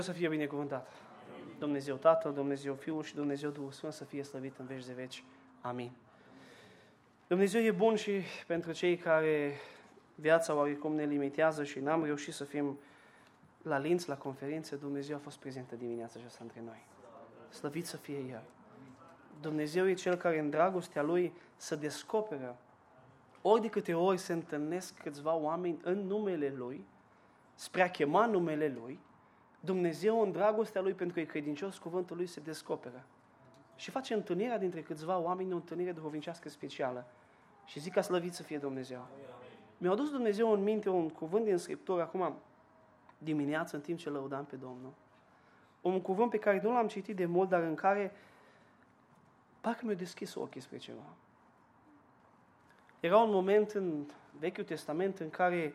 Să fie binecuvântat. Dumnezeu Tatăl, Dumnezeu Fiul și Dumnezeu Duhul Sfânt să fie slăvit în veci de veci. Amin. Dumnezeu e bun și pentru cei care viața oarecum ne limitează și n-am reușit să fim la Linz, la conferințe, Dumnezeu a fost prezentă dimineața aceasta între noi. Slăvit să fie El. Dumnezeu e Cel care în dragostea Lui să descoperă ori de câte ori se întâlnesc câțiva oameni în numele Lui, spre a chema numele Lui, Dumnezeu în dragostea Lui, pentru că e credincios, cuvântul Lui se descoperă. Și face întâlnirea dintre câțiva oameni, o întâlnire duhovnicească specială. Și zic ca slăvit să fie Dumnezeu. Mi-a adus Dumnezeu în minte un cuvânt din Scriptură, acum dimineață, în timp ce lăudam pe Domnul. Un cuvânt pe care nu l-am citit de mult, dar în care parcă mi-a deschis ochii spre ceva. Era un moment în Vechiul Testament în care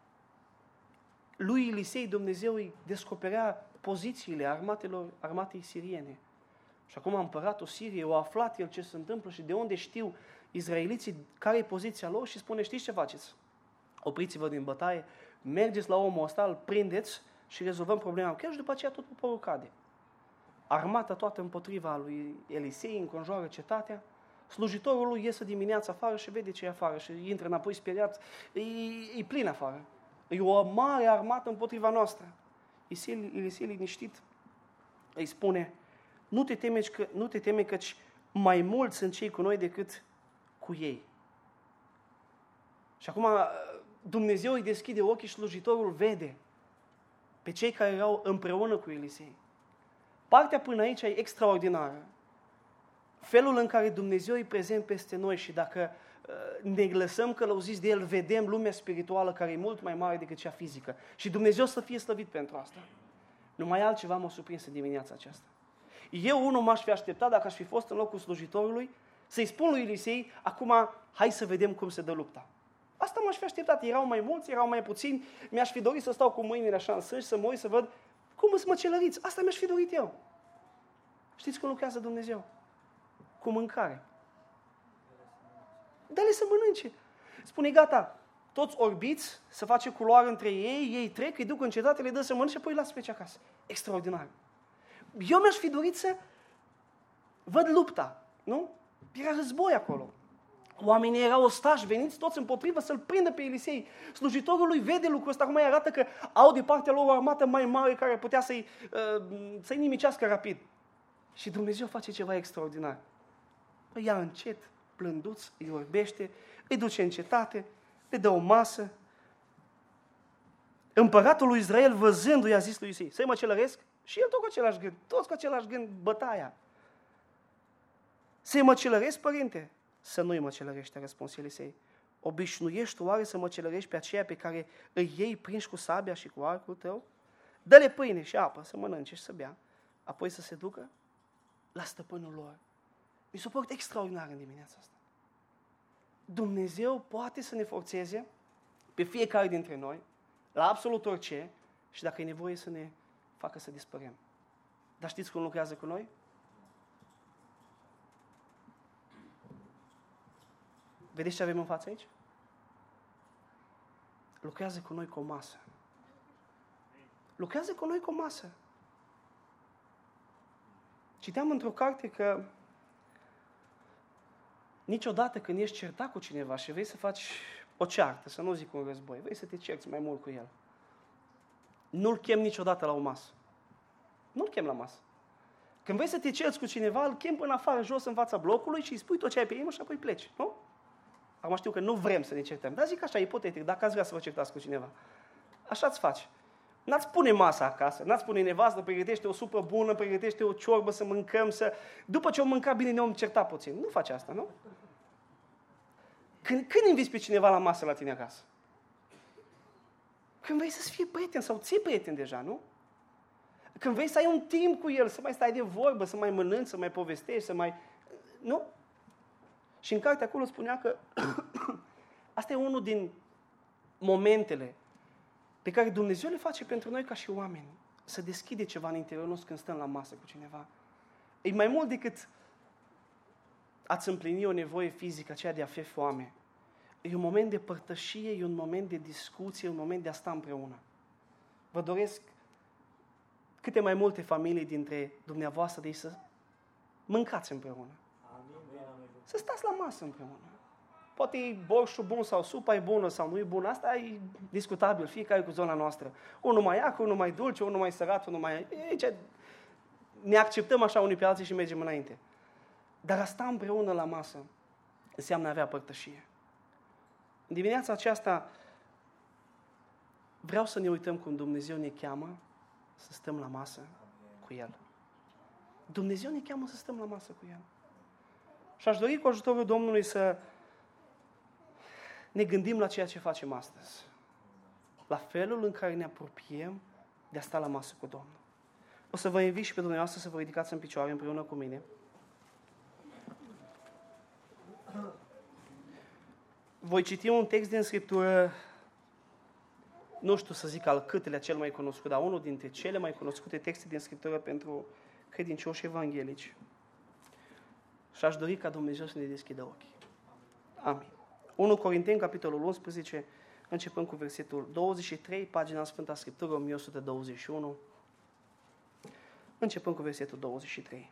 lui Elisei Dumnezeu îi descoperea pozițiile armatei siriene. Și acum împăratul Siriei a aflat el ce se întâmplă și de unde știu izraeliții care e poziția lor și spune, știți ce faceți? Opriți-vă din bătaie, mergeți la omul ăsta, îl prindeți și rezolvăm problema. Chiar și după aceea tot poporul cade. Armata toată împotriva lui Elisei înconjoară cetatea. Slujitorul lui iese dimineața afară și vede ce e afară și intră înapoi speriat. E plin afară. E o mare armată împotriva noastră. Elisei liniștit îi spune, nu te teme căci mai mulți sunt cei cu noi decât cu ei. Și acum Dumnezeu îi deschide ochii și slujitorul vede pe cei care erau împreună cu Elisei. Partea până aici e extraordinară. Felul în care Dumnezeu e prezent peste noi și dacă ne lăsăm călăuziți de El, vedem lumea spirituală care e mult mai mare decât cea fizică. Și Dumnezeu să fie slăvit pentru asta. Numai altceva m-a surprins în dimineața aceasta. Eu unul m-aș fi așteptat, dacă aș fi fost în locul slujitorului, să-i spun lui Elisei, acum hai să vedem cum se dă lupta. Asta m-aș fi așteptat. Erau mai mulți, erau mai puțini. Mi-aș fi dorit să stau cu mâinile așa în sânge, să mă uit, să văd cum îți măcelăriți. Asta mi-aș fi dorit eu. Știți cum lucrează Dumnezeu? Cu mâncare. Dă-le să mănânce. Spune, gata, toți orbiți, să face culoare între ei trec, îi duc în cetate, le dă să mănânce și apoi îi lasă pe cea acasă. Extraordinar. Eu mi-aș fi dorit să văd lupta, nu? Era război acolo. Oamenii erau ostași, veniți toți împotrivă să-l prindă pe Elisei. Slujitorul lui vede lucrul ăsta, acum îi arată că au de partea lor o armată mai mare care putea să-i nimicească rapid. Și Dumnezeu face ceva extraordinar. Îi ia încet, blânduț, îi orbește, îi duce în cetate, le dă o masă. Împăratul lui Israel, văzându-i, a zis lui Elisei, să-i măcelăresc? Și el tot cu același gând, toți cu același gând, bătaia. Să-i măcelăresc, părinte? Să nu-i măcelărești, a răspuns Elisei. Obișnuiești oare să măcelărești pe aceea pe care îi iei prinși cu sabia și cu arcul tău? Dă-le pâine și apă să mănânce și să bea, apoi să se ducă la stăpânul lor. Mi s-a părut extraordinar în dimineața asta. Dumnezeu poate să ne forțeze pe fiecare dintre noi la absolut orice și dacă e nevoie să ne facă să dispărem. Dar știți cum lucrează cu noi? Vedeți ce avem în față aici? Lucrează cu noi cu o masă. Lucrează cu noi cu o masă. Citeam într-o carte că niciodată când ești certat cu cineva și vrei să faci o ceartă, să nu zic un război, vrei să te cerți mai mult cu el, nu-l chem niciodată la o masă. Nu-l chem la masă. Când vrei să te cerți cu cineva, îl chem până afară, jos, în fața blocului și îi spui tot ce ai pe inimă și apoi pleci, nu? Acum știu că nu vrem să ne certăm, dar zic așa, ipotetic, dacă ați vrea să vă certați cu cineva. Așa-ți faci. N-ați pune masa acasă, n-ați pune nevastă, pregătește o supă bună, pregătește o ciorbă să mâncăm, după ce o mânca bine ne-om certa puțin. Nu faci asta, nu? Când inviți pe cineva la masă la tine acasă? Când vrei să-ți fie prieten sau ții prieten deja, nu? Când vrei să ai un timp cu el, să mai stai de vorbă, să mai mănânci, să mai povestești, să mai... Nu? Și în carte acolo spunea că asta e unul din momentele pe care Dumnezeu le face pentru noi ca și oameni. Să deschide ceva în interiorul nostru când stăm la masă cu cineva. E mai mult decât ați împlini o nevoie fizică, aceea de a fi foame. E un moment de părtășie, e un moment de discuție, e un moment de a sta împreună. Vă doresc câte mai multe familii dintre dumneavoastră de aici să mâncați împreună. Să stați la masă împreună. Poate e borșul bun sau supa e bună sau nu e bună, asta e discutabil, fiecare cu zona noastră. Unul mai acru, unul mai dulce, unul mai sărat, unul mai... Aici ne acceptăm așa unii pe alții și mergem înainte. Dar a sta împreună la masă înseamnă a avea părtășie. În dimineața aceasta vreau să ne uităm cum Dumnezeu ne cheamă să stăm la masă cu El. Dumnezeu ne cheamă să stăm la masă cu El. Și aș dori cu ajutorul Domnului să ne gândim la ceea ce facem astăzi. La felul în care ne apropiem de a sta la masă cu Domnul. O să vă invit și pe dumneavoastră să vă ridicați în picioare împreună cu mine. Voi citi un text din Scriptură, nu știu să zic al câtelea cel mai cunoscut, dar unul dintre cele mai cunoscute texte din Scriptură pentru credincioși evanghelici. Și aș dori ca Dumnezeu să ne deschidă ochii. Amin. 1 Corinteni, capitolul 11, începând cu versetul 23, pagina Sfânta Scriptură, 1121, începând cu versetul 23.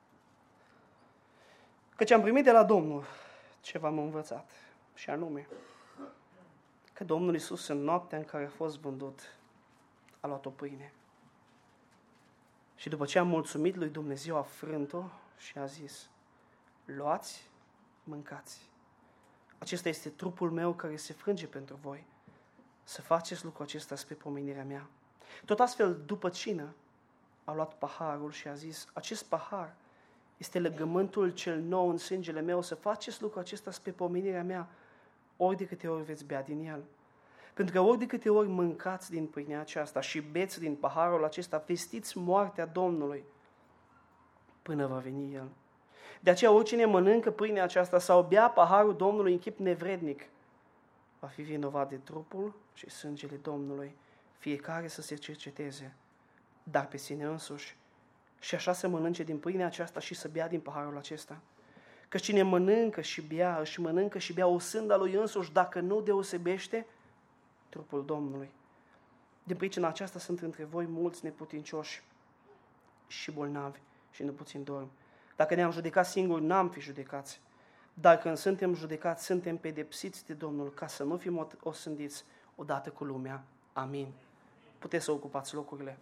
Căci am primit de la Domnul ce v-am învățat, și anume că Domnul Iisus în noaptea în care a fost vândut a luat o pâine. Și după ce a mulțumit lui Dumnezeu, a frânt-o și a zis: luați, mâncați. Acesta este trupul meu care se frânge pentru voi. Să faceți lucrul acesta spre pomenirea mea. Tot astfel, după cină, a luat paharul și a zis: acest pahar este legământul cel nou în sângele meu. Să faceți lucrul acesta spre pomenirea mea, ori de câte ori veți bea din el. Pentru că ori de câte ori mâncați din pâinea aceasta și beți din paharul acesta, vestiți moartea Domnului până va veni El. De aceea oricine mănâncă pâinea aceasta sau bea paharul Domnului în chip nevrednic, va fi vinovat de trupul și sângele Domnului. Fiecare să se cerceteze, dar pe sine însuși, și așa să mănânce din pâinea aceasta și să bea din paharul acesta. Că cine mănâncă și bea, își mănâncă și bea o sânda lui însuși, dacă nu deosebește trupul Domnului. Din pricina aceasta sunt între voi mulți neputincioși și bolnavi și nu puțin dorm. Dacă ne-am judecat singuri, n-am fi judecați. Dar când suntem judecați, suntem pedepsiți de Domnul, ca să nu fim osândiți odată cu lumea. Amin. Puteți să ocupați locurile.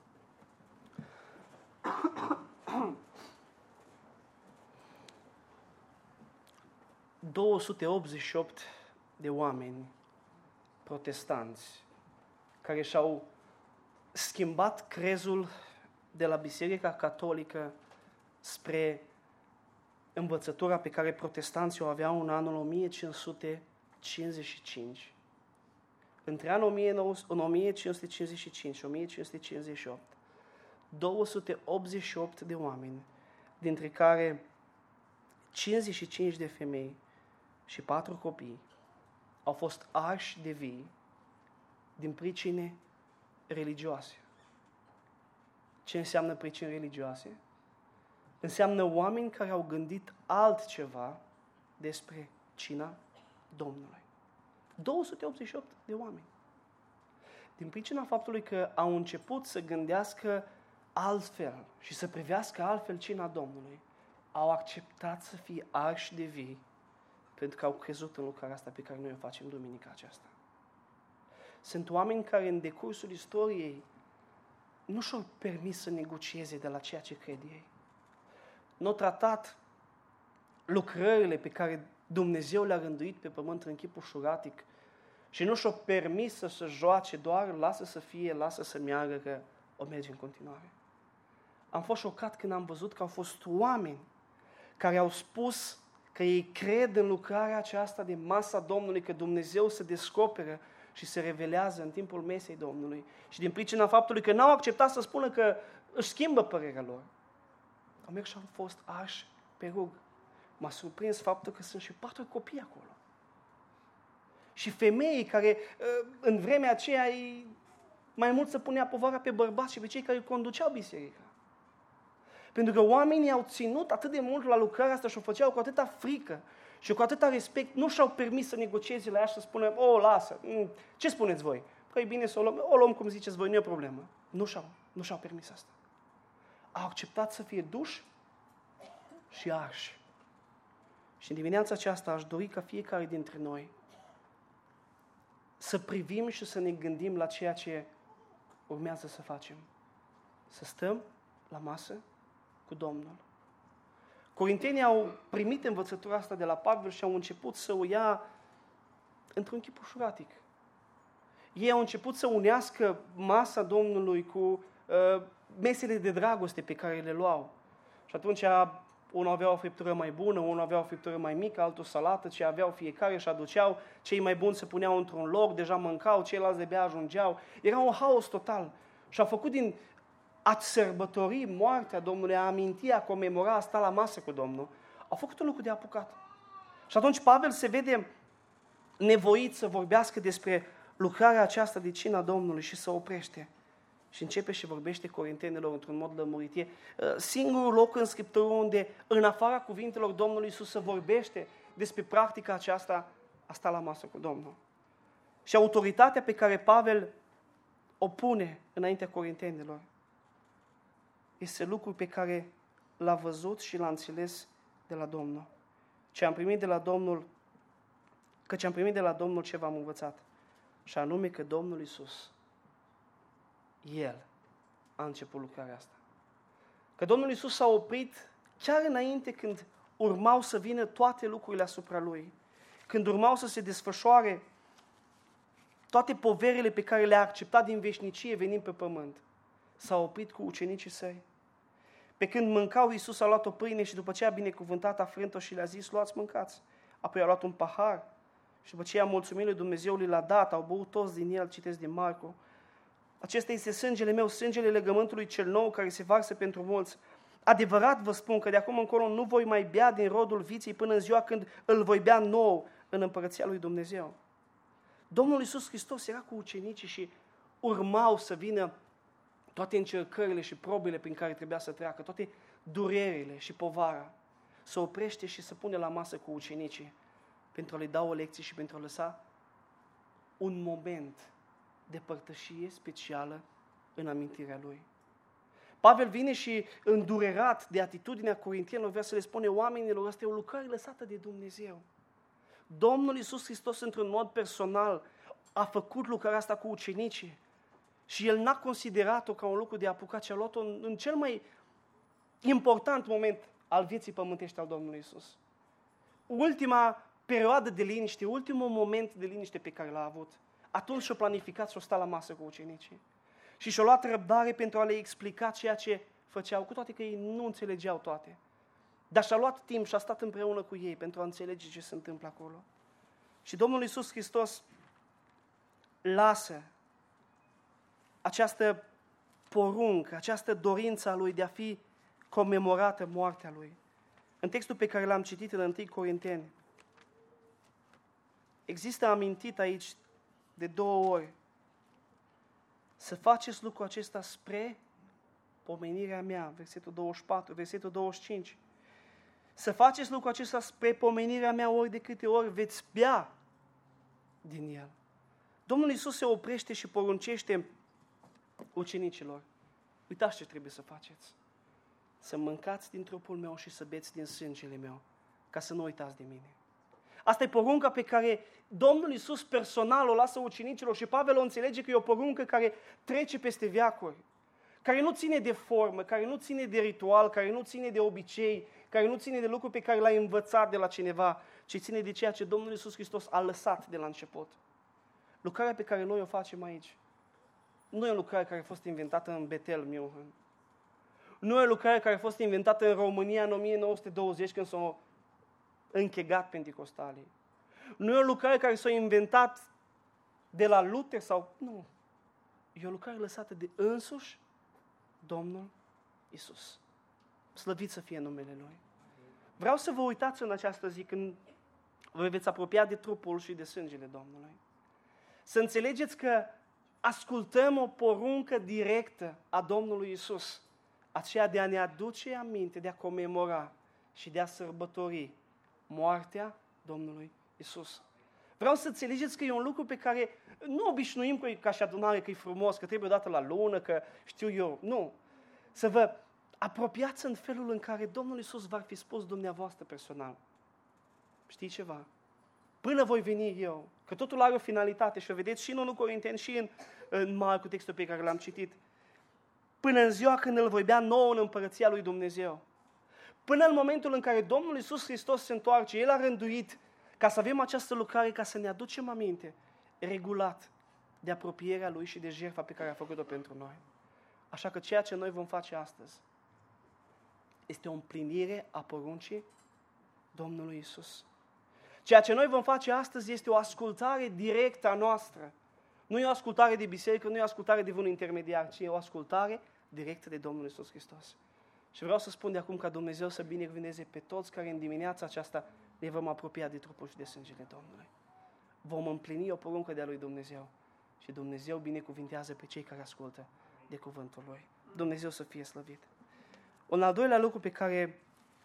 ...288 de oameni protestanți care și-au schimbat crezul de la Biserica Catolică spre învățătura pe care protestanții o aveau în anul 1555. Între anul 1555 și 1558, 288 de oameni, dintre care 55 de femei și 4 copii, au fost arși de vii din pricine religioase. Ce înseamnă pricini religioase? Înseamnă oameni care au gândit altceva despre cina Domnului. 288 de oameni. Din pricina faptului că au început să gândească altfel și să privească altfel cina Domnului, au acceptat să fie arși de vii pentru că au crezut în lucrarea asta pe care noi o facem duminica aceasta. Sunt oameni care în decursul istoriei nu și-au permis să negocieze de la ceea ce cred ei. Nu tratat lucrările pe care Dumnezeu le-a rânduit pe pământ în chip ușuratic și nu și-au permis să se joace doar, lasă să fie, lasă să meargă, că o merge în continuare. Am fost șocat când am văzut că au fost oameni care au spus că ei cred în lucrarea aceasta de masa Domnului, că Dumnezeu se descoperă și se revelează în timpul mesei Domnului. Și din pricina faptului că n-au acceptat să spună că își schimbă părerea lor, au mers și au fost arși pe rug. M-a surprins faptul că sunt și 4 copii acolo. Și femei care în vremea aceea mai mult se punea povara pe bărbați și pe cei care conduceau biserica. Pentru că oamenii au ținut atât de mult la lucrarea asta și o făceau cu atâta frică și cu atâta respect, nu și-au permis să negocieze la ea și să spună: o, lasă, ce spuneți voi? Păi bine să o luăm cum ziceți voi, nu e o problemă. Nu și-au. nu și-au permis asta. Au acceptat să fie duși și arși. Și în dimineața aceasta aș dori ca fiecare dintre noi să privim și să ne gândim la ceea ce urmează să facem. Să stăm la masă cu Domnul. Corintenii au primit învățătura asta de la Pavel și au început să o ia într-un chip ușuratic. Ei au început să unească masa Domnului cu mesele de dragoste pe care le luau. Și atunci unul avea o friptură mai bună, unul avea o friptură mai mică, altul salată, ce aveau fiecare și aduceau, cei mai buni se puneau într-un loc, deja mâncau, ceilalți de-abia ajungeau. Era un haos total. Și au făcut din a-ți sărbători moartea Domnului, a aminti, a comemora, a sta la masă cu Domnul, au făcut un lucru de apucat. Și atunci Pavel se vede nevoit să vorbească despre lucrarea aceasta de cina Domnului și să oprește. Și începe și vorbește Corintenilor într-un mod lămurit. E singurul loc în Scriptură unde, în afara cuvintelor Domnului Iisus, se vorbește despre practica aceasta, a sta la masă cu Domnul. Și autoritatea pe care Pavel o pune înaintea Corintenilor este lucru pe care l-a văzut și l-a înțeles de la Domnul. Căci am primit de la Domnul ce v-am învățat. Și anume că Domnul Iisus, El a început lucrarea asta. Că Domnul Iisus s-a oprit chiar înainte când urmau să vină toate lucrurile asupra Lui. Când urmau să se desfășoare toate poverile pe care le-a acceptat din veșnicie venind pe pământ. S-a oprit cu ucenicii Săi. Pe când mâncau, Iisus a luat o pâine și după ce a binecuvântat, a frânt-o și le-a zis, luați, mâncați. Apoi a luat un pahar și după ce a mulțumit lui Dumnezeu, l-a dat, au băut toți din el, citesc din Marcu. Acesta este sângele meu, sângele legământului cel nou care se varsă pentru mulți. Adevărat vă spun că de acum încolo nu voi mai bea din rodul viței până în ziua când îl voi bea nou în împărăția lui Dumnezeu. Domnul Iisus Hristos era cu ucenicii și urmau să vină toate încercările și probele prin care trebuia să treacă, toate durerile și povara. Se oprește și se pune la masă cu ucenicii pentru a le da o lecție și pentru a lăsa un moment de părtășie specială în amintirea lui. Pavel vine și, îndurerat de atitudinea corintienilor, vrea să le spune oamenilor, asta e o lucrare lăsată de Dumnezeu. Domnul Iisus Hristos, într-un mod personal, a făcut lucrarea asta cu ucenicii și El n-a considerat-o ca un lucru de apucat, ci a luat-o în cel mai important moment al vieții pământești al Domnului Iisus. Ultima perioadă de liniște, ultimul moment de liniște pe care l-a avut. Atunci și-a planificat și-a stat la masă cu ucenicii. Și și-a luat răbdare pentru a le explica ceea ce făceau, cu toate că ei nu înțelegeau toate. Dar și-a luat timp și a stat împreună cu ei pentru a înțelege ce se întâmplă acolo. Și Domnul Iisus Hristos lasă această poruncă, această dorință a Lui de a fi comemorată moartea Lui. În textul pe care l-am citit în 1 Corinteni, există amintit aici de 2 ori să faceți lucrul acesta spre pomenirea mea, versetul 24, versetul 25. Să faceți lucrul acesta spre pomenirea mea ori de câte ori veți bea din el. Domnul Iisus se oprește și poruncește ucenicilor. Uitați ce trebuie să faceți. Să mâncați din trupul meu și să beți din sângele meu, ca să nu uitați de mine. Asta e porunca pe care Domnul Iisus personal o lasă ucenicilor și Pavel o înțelege că e o poruncă care trece peste veacuri, care nu ține de formă, care nu ține de ritual, care nu ține de obicei, care nu ține de lucruri pe care l-ai învățat de la cineva, ci ține de ceea ce Domnul Iisus Hristos a lăsat de la început. Lucrarea pe care noi o facem aici nu e o lucrare care a fost inventată în Betel, München. Nu e o lucrare care a fost inventată în România în 1920 când s-au închegat penticostalii. Nu e o lucrare care s-a inventat de la Luther sau... Nu. E o lucrare lăsată de însuși Domnul Iisus. Slăvit să fie numele Lui. Vreau să vă uitați în această zi când vă veți apropia de trupul și de sângele Domnului. Să înțelegeți că ascultăm o poruncă directă a Domnului Iisus, aceea de a ne aduce aminte, de a comemora și de a sărbători moartea Domnului Iisus. Vreau să înțelegeți că e un lucru pe care nu obișnuim ca și adunare, că e frumos, că trebuie odată la lună, că știu eu. Nu. Să vă apropiați în felul în care Domnul Iisus v-ar fi spus dumneavoastră personal. Știi ceva? Până voi veni eu, că totul are o finalitate și o vedeți și în 1 Corinteni și în Marcu, textul pe care l-am citit. Până în ziua când îl voi bea nouă în împărăția lui Dumnezeu. Până în momentul în care Domnul Iisus Hristos se întoarce, El a rânduit ca să avem această lucrare, ca să ne aducem aminte regulat de apropierea Lui și de jertfa pe care a făcut-o pentru noi. Așa că ceea ce noi vom face astăzi este o împlinire a poruncii Domnului Iisus. Ceea ce noi vom face astăzi este o ascultare directă a noastră. Nu e o ascultare de biserică, nu e o ascultare de vreun intermediar, ci e o ascultare directă de Domnul Iisus Hristos. Și vreau să spun de acum ca Dumnezeu să binecuvânteze pe toți care în dimineața aceasta ne vom apropia de trupul și de sângele Domnului. Vom împlini o poruncă de-a lui Dumnezeu și Dumnezeu binecuvintează pe cei care ascultă de cuvântul Lui. Dumnezeu să fie slăvit. Un al doilea lucru pe care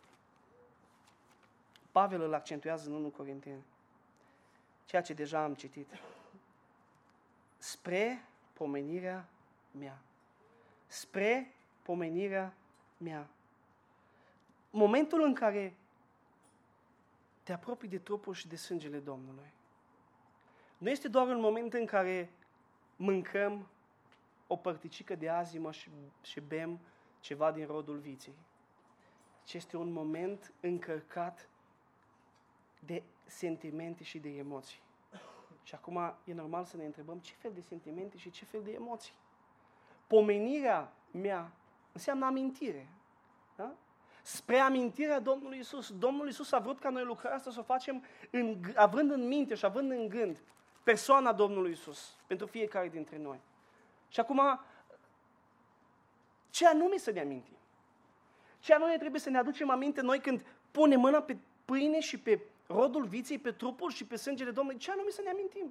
Pavel îl accentuează în 1 Corinteni, ceea ce deja am citit. Spre pomenirea mea. Spre pomenirea mea. Momentul în care te apropii de trupul și de sângele Domnului, nu este doar un moment în care mâncăm o părticică de azimă și bem ceva din rodul viței, ci este un moment încărcat de sentimente și de emoții. Și acum e normal să ne întrebăm ce fel de sentimente și ce fel de emoții. Pomenirea mea înseamnă amintire. Da? Spre amintirea Domnului Iisus. Domnul Iisus a vrut ca noi lucrarea asta să o facem având în minte și având în gând persoana Domnului Iisus pentru fiecare dintre noi. Și acum, ce anume să ne amintim? Ce anume trebuie să ne aducem aminte noi când punem mâna pe pâine și pe rodul viței, pe trupul și pe sângele Domnului? Ce anume să ne amintim?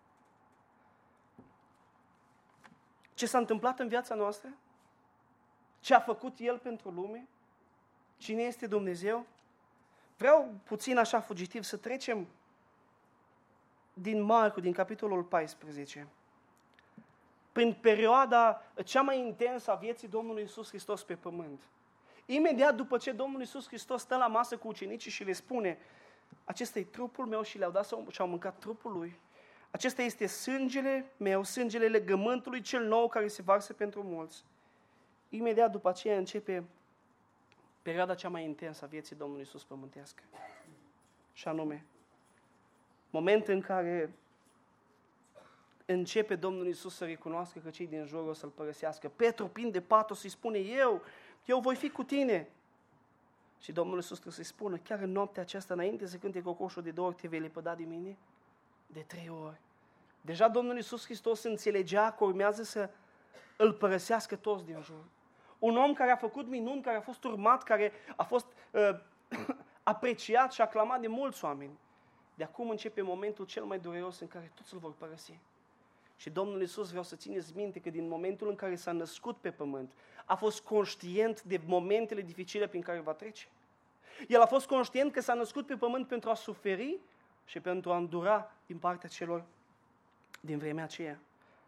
Ce s-a întâmplat în viața noastră? Ce a făcut El pentru lume? Cine este Dumnezeu? Vreau puțin așa fugitiv să trecem din Marcu, din capitolul 14, prin perioada cea mai intensă a vieții Domnului Iisus Hristos pe pământ. Imediat după ce Domnul Iisus Hristos stă la masă cu ucenicii și le spune: acesta e trupul meu, și le-au dat și au mâncat trupul Lui. Acesta este sângele meu, sângele legământului cel nou care se varsă pentru mulți. Imediat după aceea începe perioada cea mai intensă a vieții Domnului Iisus pământească. Și anume, moment în care începe Domnul Iisus să recunoască că cei din jur o să-L părăsească. Petru, plin de patos, îi spune: eu voi fi cu tine. Și Domnul Iisus trebuie să-i spună: chiar în noaptea aceasta, înainte să cânte cocoșul, de 2 ori te vei lepăda de mine? De 3 ori. Deja Domnul Iisus Hristos înțelegea că urmează să îl părăsească toți din jur. Un om care a făcut minuni, care a fost urmat, care a fost apreciat și aclamat de mulți oameni. De acum începe momentul cel mai dureros în care toți îl vor părăsi. Și Domnul Iisus, vreau să țineți minte că din momentul în care s-a născut pe pământ, a fost conștient de momentele dificile prin care va trece. El a fost conștient că s-a născut pe pământ pentru a suferi și pentru a îndura din partea celor din vremea aceea.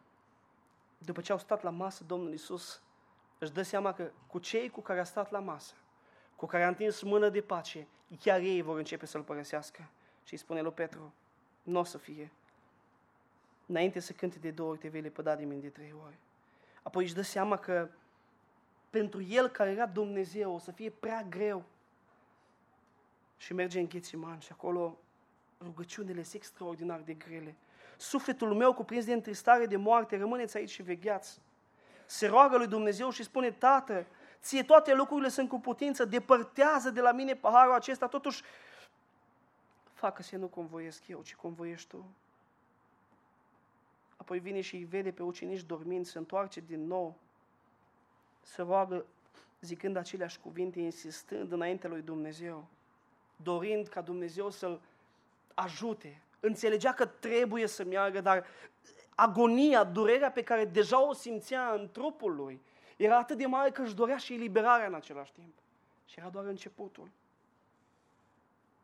După ce au stat la masă, Domnul Iisus își dă seama că cu cei cu care a stat la masă, cu care a întins mână de pace, chiar ei vor începe să-L părăsească. Și îi spune lui Petru: nu o să fie. Înainte să cânte de 2 ori, te vei lepăda de mine de 3 ori. Apoi își dă seama că pentru el, care era Dumnezeu, o să fie prea greu. Și merge în Ghețiman și acolo rugăciunile sunt extraordinar de grele. Sufletul meu cuprins de întristare, de moarte, rămâneți aici și vegheați. Se roagă lui Dumnezeu și spune: Tată, ție toate lucrurile sunt cu putință, depărtează de la mine paharul acesta, totuși facă-se nu cum voiesc eu, ci cum voiești tu. Apoi vine și îi vede pe ucenici dormind, se întoarce din nou, se roagă zicând aceleași cuvinte, insistând înaintea lui Dumnezeu, dorind ca Dumnezeu să-l ajute. Înțelegea că trebuie să meargă, dar agonia, durerea pe care deja o simțea în trupul lui era atât de mare că își dorea și eliberarea în același timp. Și era doar începutul.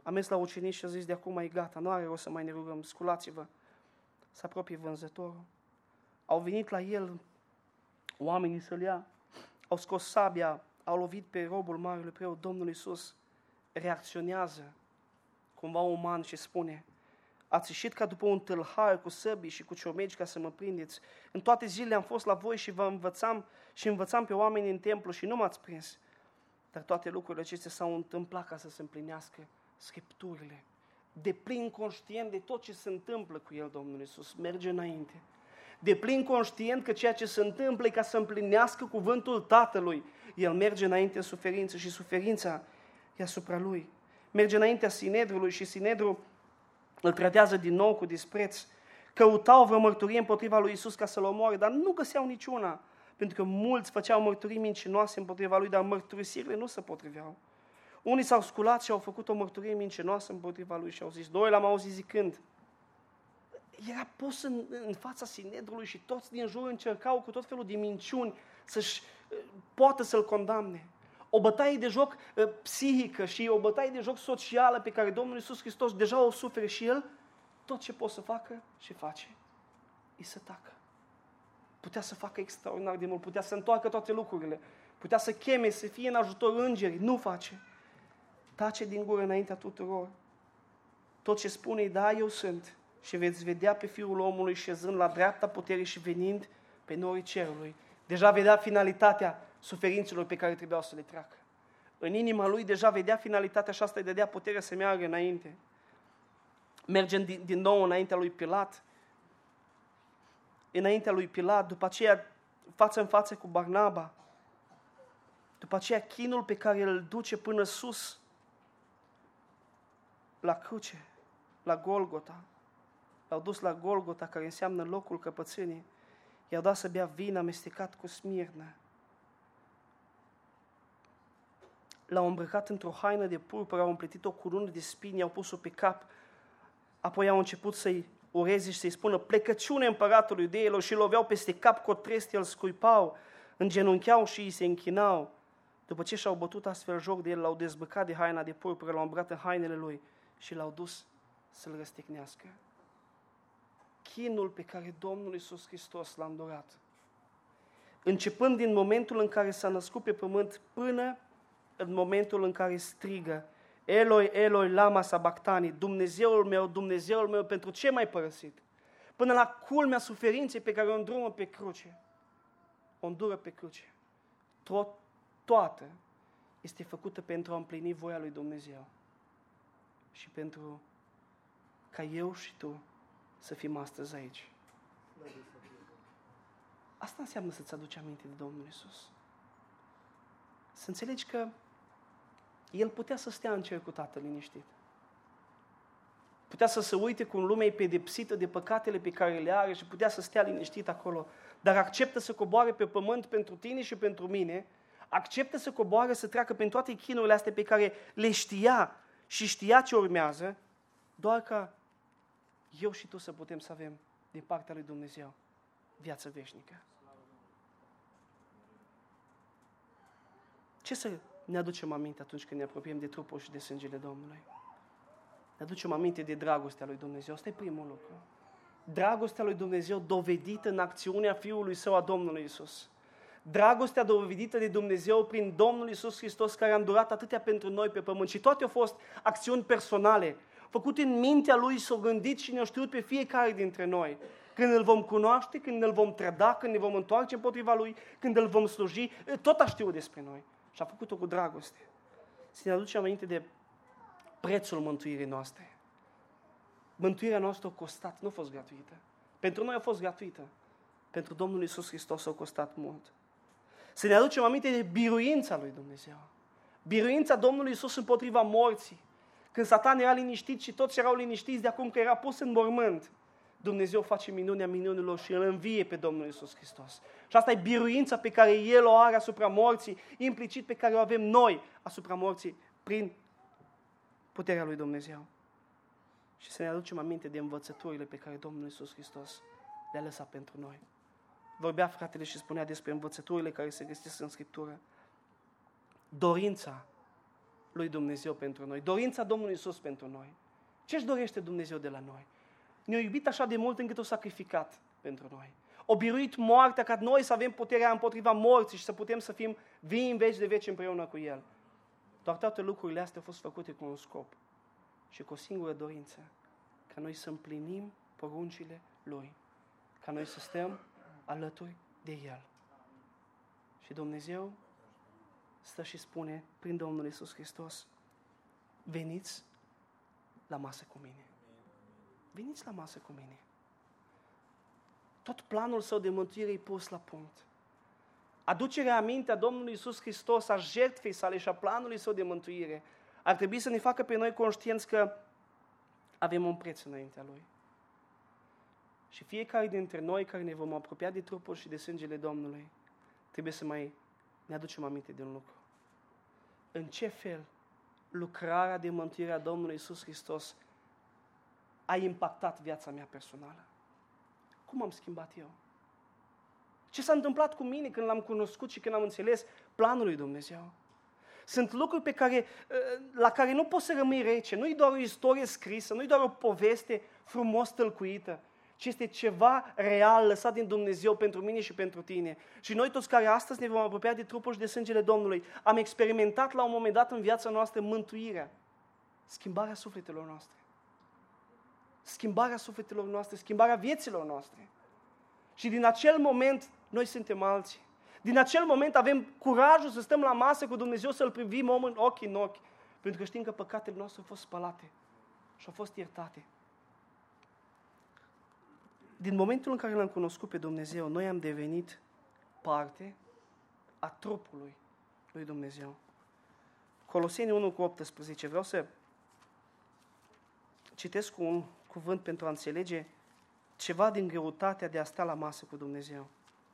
A mers la ucenici și a zis, de acum e gata, nu are rost să mai ne rugăm, sculați-vă. Se apropie vânzătorul. Au venit la el oamenii să-l ia, au scos sabia, au lovit pe robul marelui preot. Domnul Iisus reacționează cumva uman și spune, ați ieșit ca după un tâlhar cu săbii și cu ciomegi ca să mă prindeți. În toate zilele am fost la voi și vă învățam pe oameni în templu și nu m-ați prins. Dar toate lucrurile acestea s-au întâmplat ca să se împlinească Scripturile. De plin conștient de tot ce se întâmplă cu el, Domnul Iisus merge înainte. De plin conștient că ceea ce se întâmplă e ca să împlinească cuvântul Tatălui. El merge înainte în suferință și suferința e asupra lui. Merge înaintea Sinedrului și Sinedrul îl tratează din nou cu dispreț. Căutau vreo mărturie împotriva lui Iisus ca să-l omoare, dar nu găseau niciuna. Pentru că mulți făceau mărturii mincinoase împotriva lui, dar mărturisirile nu se potriveau. Unii s-au sculat și au făcut o mărturie mincinoasă împotriva lui și au zis, doi l-am auzit zicând. Era pus în fața Sinedrului și toți din jur încercau cu tot felul de minciuni poată să-l condamne. O bătaie de joc psihică și o bătaie de joc socială pe care Domnul Iisus Hristos deja o suferă și El, tot ce poate să facă și face, e să tacă. Putea să facă extraordinar de mult, putea să întoarcă toate lucrurile, putea să cheme, să fie în ajutor îngerii, nu face. Tace din gură înaintea tuturor. Tot ce spune, da, eu sunt. Și veți vedea pe Fiul omului șezând la dreapta puterii și venind pe norii cerului. Deja vedea finalitatea suferințelor pe care trebuiau să le treacă. În inima lui deja vedea finalitatea și asta îi dădea puterea să meargă înainte. Mergem din nou înaintea lui Pilat. Înaintea lui Pilat, după aceea față în față cu Barnaba. După aceea chinul pe care îl duce până sus la cruce, la Golgota. L-au dus la Golgota, care înseamnă locul căpățânii. I-au dat să bea vin amestecat cu smirnă. L-au îmbrăcat într-o haină de purpură, au împletit o curună de spini, i-au pus-o pe cap. Apoi au început să-i ureze și să-i spună plecăciune împăratului Iudeilor și loveau peste cap cu o trestie, îl scuipau, îngenuncheau și îi se închinau. După ce și-au bătut astfel joc de el, l-au dezbrăcat de haina de purpură, l-au îmbrăcat în hainele lui și l-au dus să-l răstignească. Chinul pe care Domnul Iisus Hristos l-a îndurat, începând din momentul în care s-a născut pe pământ până în momentul în care strigă Eloi, Eloi, lama sabachthani, Dumnezeul meu, pentru ce m-ai părăsit? Până la culmea suferinței pe care o îndrumă pe cruce, o îndură pe cruce. Toată este făcută pentru a împlini voia lui Dumnezeu și pentru ca eu și tu să fim astăzi aici. Asta înseamnă să-ți aduci aminte de Domnul Iisus. Să înțelegi că El putea să stea în cer cu Tatăl liniștit. Putea să se uite cum lumea e pedepsită de păcatele pe care le are și putea să stea liniștit acolo. Dar acceptă să coboare pe pământ pentru tine și pentru mine. Acceptă să coboare, să treacă prin toate chinurile astea pe care le știa și știa ce urmează, doar ca eu și tu să putem să avem din partea lui Dumnezeu viață veșnică. Ce să ne aducem aminte atunci când ne apropiem de trupul și de sângele Domnului? Ne aducem aminte de dragostea lui Dumnezeu. Asta e primul lucru. Dragostea lui Dumnezeu dovedită în acțiunea Fiului Său, a Domnului Iisus. Dragostea dovedită de Dumnezeu prin Domnul Iisus Hristos, care a îndurat atâtea pentru noi pe pământ. Și toate au fost acțiuni personale, făcute în mintea Lui, s-au gândit și ne-au știut pe fiecare dintre noi. Când îl vom cunoaște, când îl vom trăda, când ne vom întoarce împotriva Lui, când îl vom sluji, tot a știut despre noi. Și a făcut-o cu dragoste. Să ne aducem aminte de prețul mântuirii noastre. Mântuirea noastră a costat, nu a fost gratuită. Pentru noi a fost gratuită. Pentru Domnul Iisus Hristos a costat mult. Să ne aducem aminte de biruința lui Dumnezeu. Biruința Domnului Iisus împotriva morții. Când Satan era liniștit și toți erau liniștiți de acum că era pus în mormânt, Dumnezeu face minunea minunilor și îl învie pe Domnul Iisus Hristos. Și asta e biruința pe care El o are asupra morții, implicit pe care o avem noi asupra morții, prin puterea lui Dumnezeu. Și să ne aducem aminte de învățăturile pe care Domnul Iisus Hristos le-a lăsat pentru noi. Vorbea fratele și spunea despre învățăturile care se găsesc în Scriptură. Dorința lui Dumnezeu pentru noi, dorința Domnului Iisus pentru noi. Ce-și dorește Dumnezeu de la noi? Ne-a iubit așa de mult încât a sacrificat pentru noi. A biruit moartea ca noi să avem puterea împotriva morții și să putem să fim vii în veci de veci împreună cu El. Doar toate lucrurile astea au fost făcute cu un scop și cu o singură dorință, ca noi să împlinim poruncile Lui, ca noi să stăm alături de El. Și Dumnezeu stă și spune prin Domnul Iisus Hristos: veniți la masă cu mine. Veniți la masă cu mine. Tot planul său de mântuire e pus la punct. Aducerea aminte a Domnului Iisus Hristos, a jertfei sale și a planului său de mântuire ar trebui să ne facă pe noi conștienți că avem un preț înaintea Lui. Și fiecare dintre noi care ne vom apropia de trupul și de sângele Domnului, trebuie să mai ne aducem aminte de un lucru. În ce fel lucrarea de mântuire a Domnului Iisus Hristos a impactat viața mea personală? Cum am schimbat eu? Ce s-a întâmplat cu mine când l-am cunoscut și când am înțeles planul lui Dumnezeu? Sunt lucruri la care nu poți să rămâi rece. Nu e doar o istorie scrisă, nu e doar o poveste frumos tălcuită, ci este ceva real lăsat din Dumnezeu pentru mine și pentru tine. Și noi toți care astăzi ne vom apropia de trupul și de sângele Domnului, am experimentat la un moment dat în viața noastră mântuirea, schimbarea sufletelor noastre. Schimbarea sufletelor noastre, schimbarea vieților noastre. Și din acel moment noi suntem alții. Din acel moment avem curajul să stăm la masă cu Dumnezeu, să-L privim om în ochi, pentru că știm că păcatele noastre au fost spălate și au fost iertate. Din momentul în care L-am cunoscut pe Dumnezeu, noi am devenit parte a trupului lui Dumnezeu. Coloseni 1:18. Vreau să citesc un cuvânt pentru a înțelege ceva din greutatea de a sta la masă cu Dumnezeu.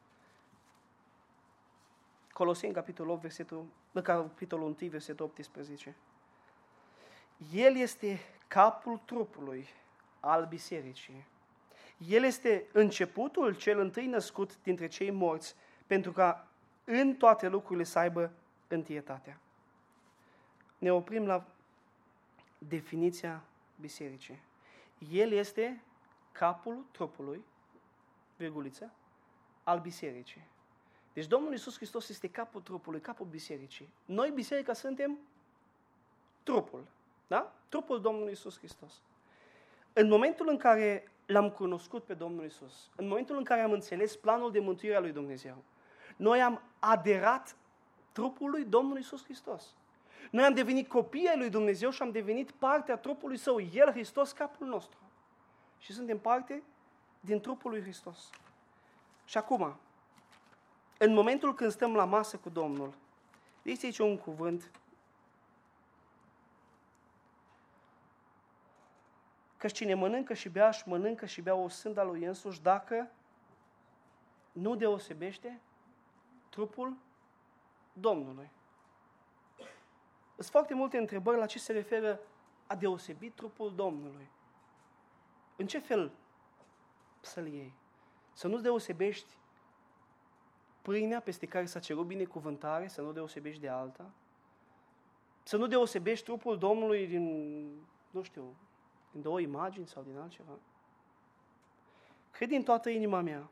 Coloseni, capitolul 1, versetul 18. El este capul trupului al bisericii. El este începutul cel întâi născut dintre cei morți, pentru ca în toate lucrurile să aibă întâietatea. Ne oprim la definiția bisericii. El este capul trupului, virguliță, al bisericii. Deci Domnul Iisus Hristos este capul trupului, capul bisericii. Noi, biserica, suntem trupul. Da? Trupul Domnului Iisus Hristos. În momentul în care L-am cunoscut pe Domnul Iisus, în momentul în care am înțeles planul de mântuire a lui Dumnezeu, noi am aderat trupului Domnului Iisus Hristos. Noi am devenit copii ai lui Dumnezeu și am devenit parte a trupului Său. El, Hristos, capul nostru. Și suntem parte din trupul lui Hristos. Și acum, în momentul când stăm la masă cu Domnul, este aici un cuvânt, că cine mănâncă și bea, și mănâncă și bea o sânda lui însuși, dacă nu deosebește trupul Domnului. Sunt foarte multe întrebări la ce se referă a deosebi trupul Domnului. În ce fel să-l iei? Să nu deosebești pâinea peste care s-a cerut binecuvântare, să nu deosebești de alta? Să nu deosebești trupul Domnului din, din două imagini sau din altceva? Cred din toată inima mea,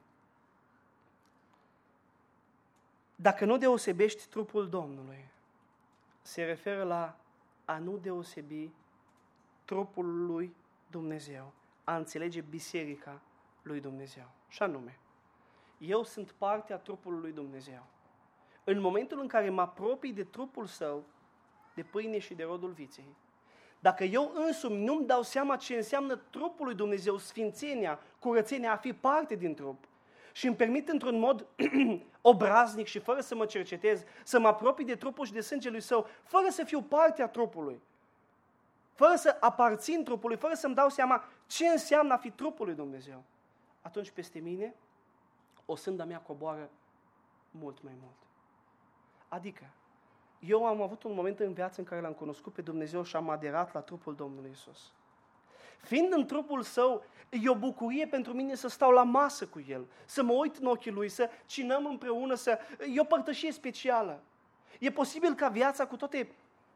dacă nu deosebești trupul Domnului, se referă la a nu deosebi trupul lui Dumnezeu, a înțelege biserica lui Dumnezeu. Și anume, eu sunt parte a trupului lui Dumnezeu. În momentul în care mă apropii de trupul Său, de pâine și de rodul viței, dacă eu însumi nu-mi dau seama ce înseamnă trupul lui Dumnezeu, sfințenia, curățenia, a fi parte din trup, și îmi permit într-un mod obraznic și fără să mă cercetez, să mă apropii de trupul și de sângele Său, fără să fiu parte a trupului, fără să aparțin trupului, fără să-mi dau seama ce înseamnă a fi trupul lui Dumnezeu, atunci peste mine o sânda mea coboară mult mai mult. Adică, eu am avut un moment în viață în care L-am cunoscut pe Dumnezeu și am aderat la trupul Domnului Iisus. Fiind în trupul Său, e o bucurie pentru mine să stau la masă cu El, să mă uit în ochii Lui, să cinăm împreună, e o părtășie specială. E posibil ca viața cu toate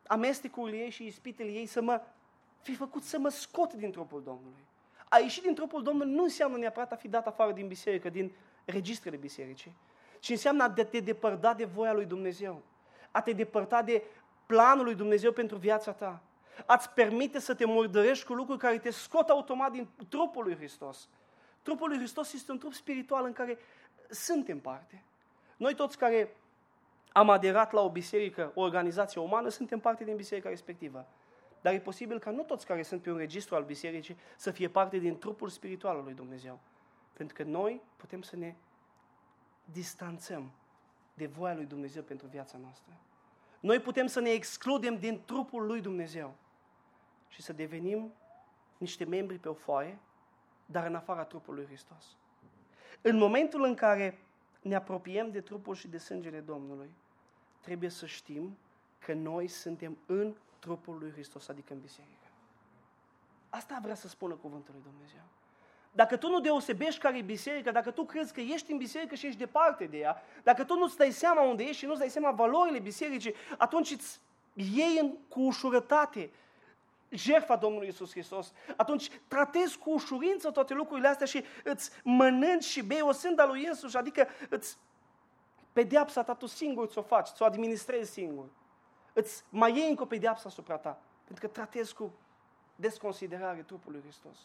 amestecurile ei și ispitele ei să mă fi făcut să mă scot din trupul Domnului. A ieși din trupul Domnului nu înseamnă neapărat a fi dat afară din biserică, din registrele bisericii, ci înseamnă a te depărta de voia lui Dumnezeu, a te depărta de planul lui Dumnezeu pentru viața ta, a-ți permite să te murdărești cu lucruri care te scot automat din trupul lui Hristos. Trupul lui Hristos este un trup spiritual în care suntem parte. Noi toți care am aderat la o biserică, o organizație umană, suntem parte din biserica respectivă. Dar e posibil ca nu toți care sunt pe un registru al bisericii să fie parte din trupul spiritual al lui Dumnezeu. Pentru că noi putem să ne distanțăm de voia lui Dumnezeu pentru viața noastră. Noi putem să ne excludem din trupul lui Dumnezeu și să devenim niște membri pe o foaie, dar în afara trupului lui Hristos. În momentul în care ne apropiem de trupul și de sângele Domnului, trebuie să știm că noi suntem în trupul lui Hristos, adică în biserică. Asta vrea să spună cuvântul lui Dumnezeu. Dacă tu nu deosebești care e biserica, dacă tu crezi că ești în biserică și ești departe de ea, dacă tu nu-ți dai seama unde ești și nu-ți dai seama valorile bisericii, atunci îți iei cu ușurătate jertfa Domnului Iisus Hristos, atunci tratezi cu ușurință toate lucrurile astea și îți mănânci și bei o sânda lui Iisus, adică pedeapsa ta tu singur ți-o faci, ți-o administrezi singur. Îți mai iei încă o pedeapsă asupra ta, pentru că tratezi cu desconsiderare trupul lui Hristos.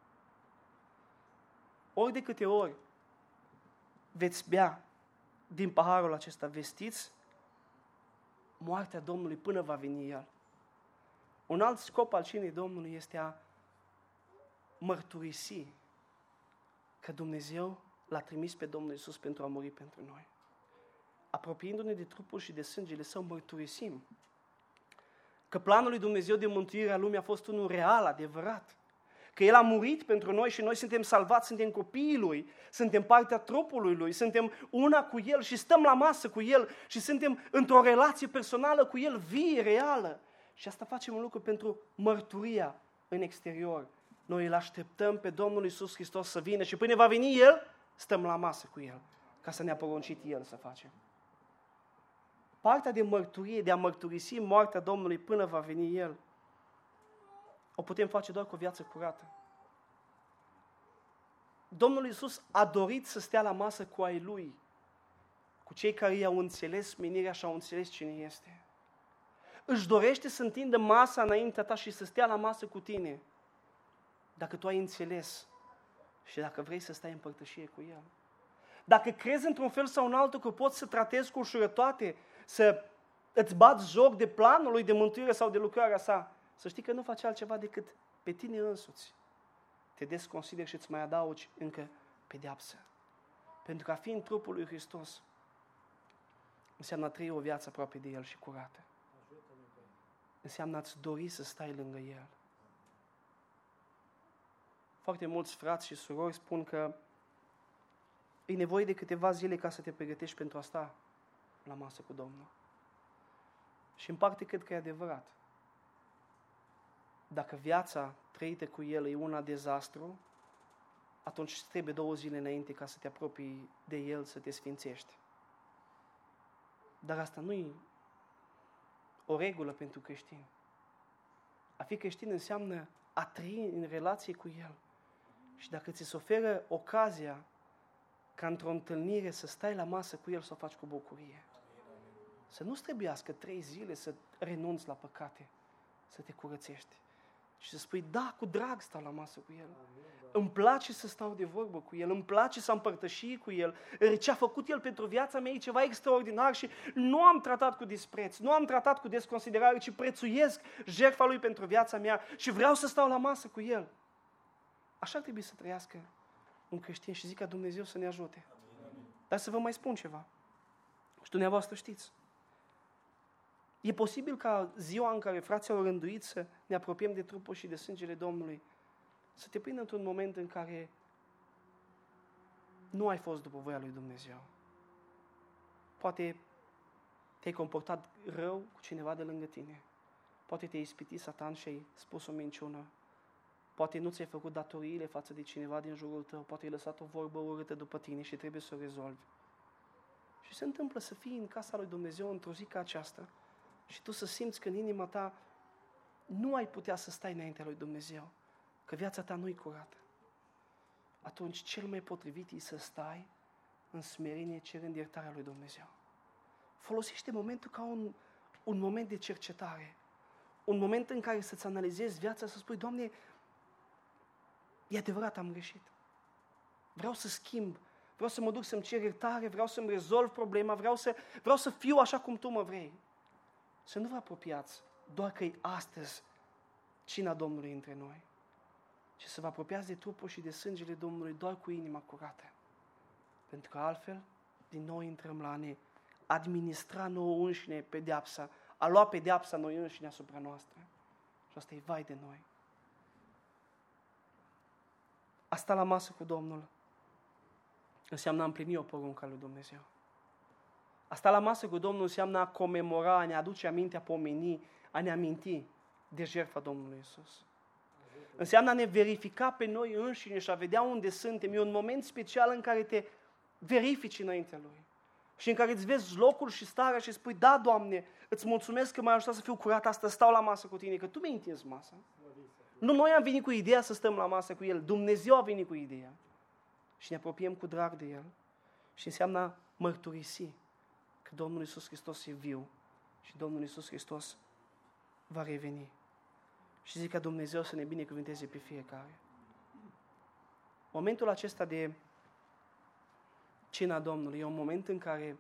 Ori de câte ori veți bea din paharul acesta, vestiți moartea Domnului până va veni El. Un alt scop al cinei Domnului este a mărturisi că Dumnezeu l-a trimis pe Domnul Iisus pentru a muri pentru noi. Apropiindu-ne de trupul și de sângele Său, mărturisim că planul lui Dumnezeu de mântuire a lumii a fost unul real, adevărat. Că El a murit pentru noi și noi suntem salvați, suntem copiii Lui, suntem partea trupului Lui, suntem una cu El și stăm la masă cu El și suntem într-o relație personală cu El, vie, reală. Și asta facem un lucru pentru mărturia în exterior. Noi îl așteptăm pe Domnul Iisus Hristos să vină și până va veni El, stăm la masă cu El, ca să ne-a poruncit El să facem. Partea de mărturie, de a mărturisi moartea Domnului până va veni El, o putem face doar cu o viață curată. Domnul Iisus a dorit să stea la masă cu ai Lui, cu cei care i-au înțeles menirea și au înțeles cine este. Își dorește să întindă masa înaintea ta și să stea la masă cu tine, dacă tu ai înțeles și dacă vrei să stai în părtășie cu El. Dacă crezi într-un fel sau în altul că poți să tratezi cu ușurătate, să îți bați joc de planul Lui de mântuire sau de lucrarea sa, să știi că nu faci altceva decât pe tine însuți te desconsideri și îți mai adaugi încă pedeapsă. Pentru că a fi în trupul lui Hristos înseamnă a trăi o viață aproape de El și curată. Înseamnă a-ți dori să stai lângă El. Foarte mulți frați și surori spun că e nevoie de câteva zile ca să te pregătești pentru a sta la masă cu Domnul. Și în parte cred că e adevărat. Dacă viața trăită cu El e una dezastru, atunci trebuie 2 zile înainte ca să te apropii de El, să te sfințești. Dar asta nu e o regulă pentru creștini. A fi creștin înseamnă a trăi în relație cu El. Și dacă ți se oferă ocazia ca într-o întâlnire să stai la masă cu El, să o faci cu bucurie. Să nu-ți trebuiască 3 zile să renunți la păcate, să te curățești. Și să spui, da, cu drag stau la masă cu El. Îmi place să stau de vorbă cu El, îmi place să împărtășii cu El. Ce a făcut El pentru viața mea e ceva extraordinar și nu am tratat cu dispreț, nu am tratat cu desconsiderare, ci prețuiesc jertfa Lui pentru viața mea și vreau să stau la masă cu El. Așa ar trebui să trăiască un creștin și zic ca Dumnezeu să ne ajute. Dar să vă mai spun ceva. Și dumneavoastră știți. E posibil ca ziua în care frații au rânduit să ne apropiem de trupul și de sângele Domnului, să te prindă într-un moment în care nu ai fost după voia lui Dumnezeu. Poate te-ai comportat rău cu cineva de lângă tine. Poate te-ai ispitit Satan și ai spus o minciună. Poate nu ți-ai făcut datoriile față de cineva din jurul tău. Poate ai lăsat o vorbă urâtă după tine și trebuie să o rezolvi. Și se întâmplă să fii în casa lui Dumnezeu într-o zi ca aceasta și tu să simți că în inima ta nu ai putea să stai înaintea lui Dumnezeu, că viața ta nu-i curată, atunci cel mai potrivit e să stai în smerenie cerând iertarea lui Dumnezeu. Folosește momentul ca un moment de cercetare, un moment în care să-ți analizezi viața, să spui, Doamne, e adevărat, am greșit. Vreau să schimb, vreau să mă duc să-mi cer iertare, vreau să-mi rezolv problema, vreau să fiu așa cum Tu mă vrei. Să nu vă apropiați doar că e astăzi cina Domnului între noi, ci să vă apropiați de trupul și de sângele Domnului doar cu inima curată. Pentru că altfel, din nou intrăm la a ne administra nouă înșine pedeapsa, a lua pedeapsa noi înșine asupra noastră. Și asta e vai de noi. A sta la masă cu Domnul înseamnă a împlini o poruncă a lui Dumnezeu. A sta la masă cu Domnul înseamnă a comemora, a ne aduce aminte, a pomeni, a ne aminti de jertfa Domnului Iisus. Înseamnă a ne verifica pe noi înșine și a vedea unde suntem. E un moment special în care te verifici înaintea Lui. Și în care îți vezi locul și starea și spui, da, Doamne, îți mulțumesc că m-ai ajutat să fiu curat astăzi, stau la masă cu Tine, că Tu mi-ai întins masa. Nu noi am venit cu ideea să stăm la masă cu El, Dumnezeu a venit cu ideea. Și ne apropiem cu drag de El. Și înseamnă a mărturisi că Domnul Iisus Hristos e viu și Domnul Iisus Hristos va reveni. Și zic ca Dumnezeu să ne binecuvânteze pe fiecare. Momentul acesta de cina Domnului e un moment în care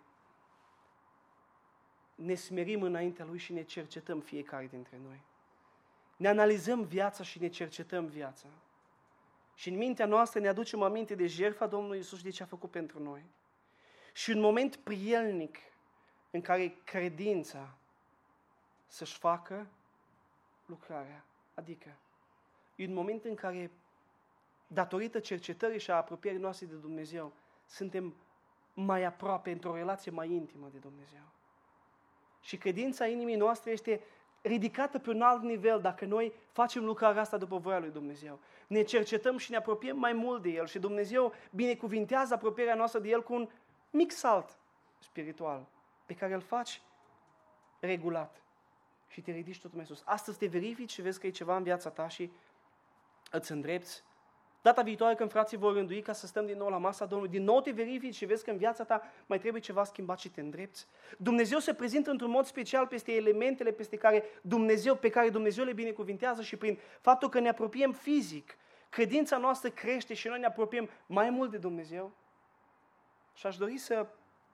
ne smerim înaintea Lui și ne cercetăm fiecare dintre noi. Ne analizăm viața și ne cercetăm viața. Și în mintea noastră ne aducem aminte de jertfa Domnului Iisus și de ce a făcut pentru noi. Și un moment prielnic în care credința să-și facă lucrarea. Adică, e un moment în care, datorită cercetării și a apropierii noastre de Dumnezeu, suntem mai aproape, într-o relație mai intimă de Dumnezeu. Și credința inimii noastre este ridicată pe un alt nivel dacă noi facem lucrarea asta după voia lui Dumnezeu. Ne cercetăm și ne apropiem mai mult de El și Dumnezeu binecuvintează apropierea noastră de El cu un mic salt spiritual pe care îl faci regulat și te ridici tot mai sus. Astăzi te verifici și vezi că e ceva în viața ta și îți îndrepți. Data viitoare când frații vor rândui ca să stăm din nou la masa Domnului, din nou te verifici și vezi că în viața ta mai trebuie ceva schimbat și te îndrepți. Dumnezeu se prezintă într-un mod special peste elementele pe care Dumnezeu le binecuvintează și prin faptul că ne apropiem fizic, credința noastră crește și noi ne apropiem mai mult de Dumnezeu. Și aș dori să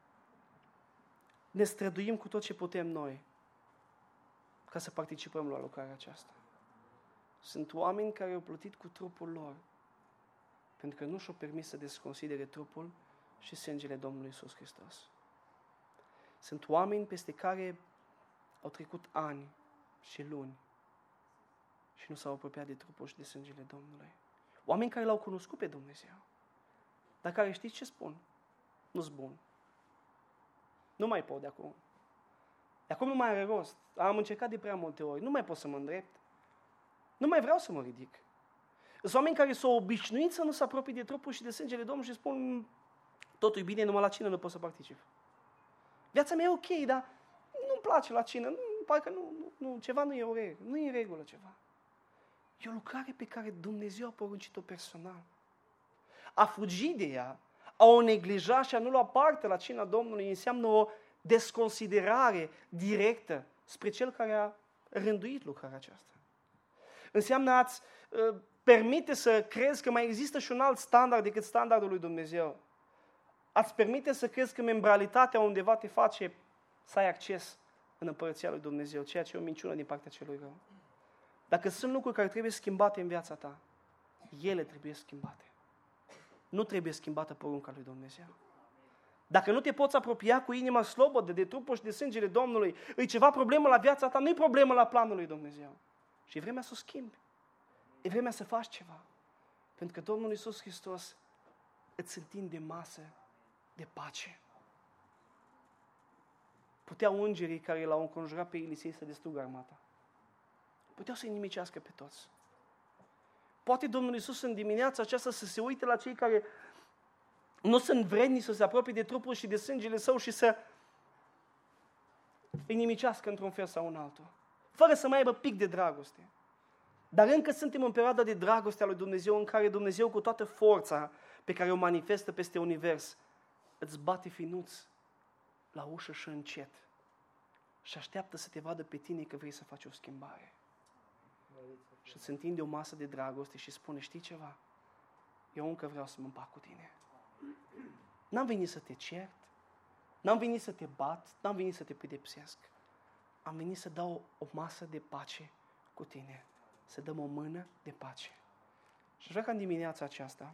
ne străduim cu tot ce putem noi ca să participăm la lucrarea aceasta. Sunt oameni care au plătit cu trupul lor pentru că nu și-au permis să desconsidere trupul și sângele Domnului Iisus Hristos. Sunt oameni peste care au trecut ani și luni și nu s-au apropiat de trupul și de sângele Domnului. Oameni care L-au cunoscut pe Dumnezeu, dar care știți ce spun? Nu-s bun. Nu mai pot de acum. De acum nu mai are rost. Am încercat de prea multe ori. Nu mai pot să mă îndrept. Nu mai vreau să mă ridic. Sunt oameni care s-au obișnuit să nu se apropie de trupul și de sângele Domnului și spun totul e bine, numai la cină nu pot să particip. Viața mea e ok, dar nu-mi place la cină. Parcă ceva nu e în regulă ceva. E o lucrare pe care Dumnezeu a poruncit-o personal. A fugi de ea, a o neglija și a nu lua parte la cina Domnului înseamnă o desconsiderare directă spre Cel care a rânduit lucrarea aceasta. Înseamnă a-ți permite să crezi că mai există și un alt standard decât standardul lui Dumnezeu. A-ți permite să crezi că membralitatea undeva te face să ai acces în Împărăția lui Dumnezeu, ceea ce e o minciună din partea celui rău. Dacă sunt lucruri care trebuie schimbate în viața ta, ele trebuie schimbate. Nu trebuie schimbată porunca lui Dumnezeu. Dacă nu te poți apropia cu inima slobodă de trupul și de sângele Domnului, e ceva problemă la viața ta, nu e problemă la planul lui Dumnezeu. Și e vremea să o schimbi. E vremea să faci ceva. Pentru că Domnul Iisus Hristos îți întinde masă de pace. Puteau îngerii care l-au înconjurat pe Elisei să distrugă armata. Puteau să-i nimicească pe toți. Poate Domnul Iisus în dimineața aceasta să se uite la cei care nu sunt vredni să se apropie de trupul și de sângele Său și să îi nimicească într-un fel sau în altul, fără să mai aibă pic de dragoste. Dar încă suntem în perioada de dragoste a lui Dumnezeu, în care Dumnezeu, cu toată forța pe care o manifestă peste univers, îți bate finuț la ușă și încet și așteaptă să te vadă pe tine că vrei să faci o schimbare. Și îți întinde o masă de dragoste și spune, știi ceva? Eu încă vreau să mă împac cu tine. N-am venit să te cert, n-am venit să te bat, n-am venit să te pedepsesc. Am venit să dau o masă de pace cu tine, să dăm o mână de pace. Și aș vrea ca în dimineața aceasta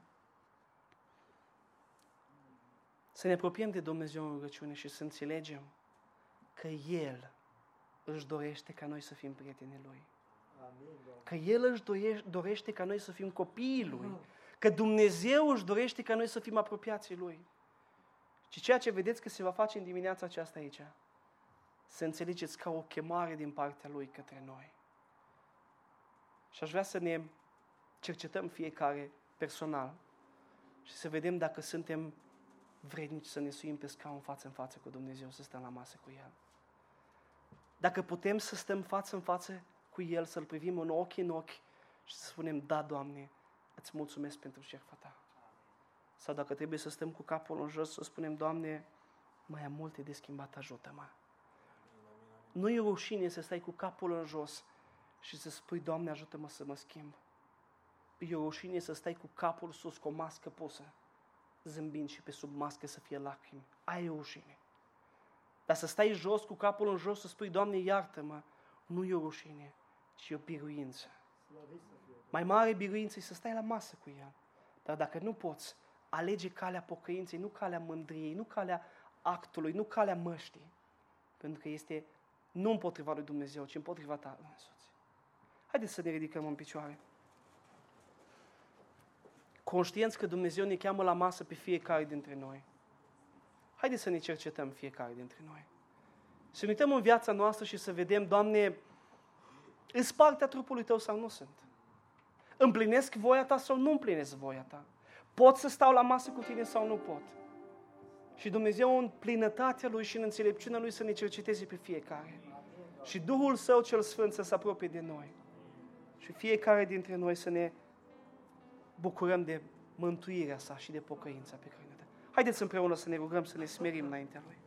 să ne apropiem de Dumnezeu în rugăciune și să înțelegem că El își dorește ca noi să fim prietenii Lui. Că El își dorește ca noi să fim copiii Lui. Că Dumnezeu își dorește ca noi să fim apropiații Lui. Și ceea ce vedeți că se va face în dimineața aceasta aici, să înțelegeți ca o chemare din partea Lui către noi. Și aș vrea să ne cercetăm fiecare personal și să vedem dacă suntem vrednici să ne suim pe scaun față în față cu Dumnezeu, să stăm la masă cu El. Dacă putem să stăm față în față cu El, să-L privim în ochi și să spunem, da, Doamne, îți mulțumesc pentru jertfa Ta. Sau dacă trebuie să stăm cu capul în jos, să spunem, Doamne, mai am multe de schimbat, ajută-mă. Nu e rușine să stai cu capul în jos și să spui, Doamne, ajută-mă să mă schimb. E rușine să stai cu capul sus, cu o mască pusă, zâmbind și pe sub mască să fie lacrimi. Aia e rușine. Dar să stai jos, cu capul în jos, să spui, Doamne, iartă-mă, nu e o rușine, ci e o biruință. Mai mare biruință e să stai la masă cu El. Dar dacă nu poți, alege calea pocăinței, nu calea mândriei, nu calea actului, nu calea măștii. Pentru că este nu împotriva lui Dumnezeu, ci împotriva ta însuți. Haideți să ne ridicăm în picioare. Conștienți că Dumnezeu ne cheamă la masă pe fiecare dintre noi. Haideți să ne cercetăm fiecare dintre noi. Să ne uităm în viața noastră și să vedem, Doamne, îs partea trupului Tău sau nu sunt? Împlinesc voia Ta sau nu împlinesc voia Ta? Pot să stau la masă cu Tine sau nu pot? Și Dumnezeu în plinătatea Lui și în înțelepciunea Lui să ne cerceteze pe fiecare. Și Duhul Său cel Sfânt să se apropie de noi. Și fiecare dintre noi să ne bucurăm de mântuirea Sa și de pocăința pe care ne dă. Haideți împreună să ne rugăm, să ne smerim înaintea Lui.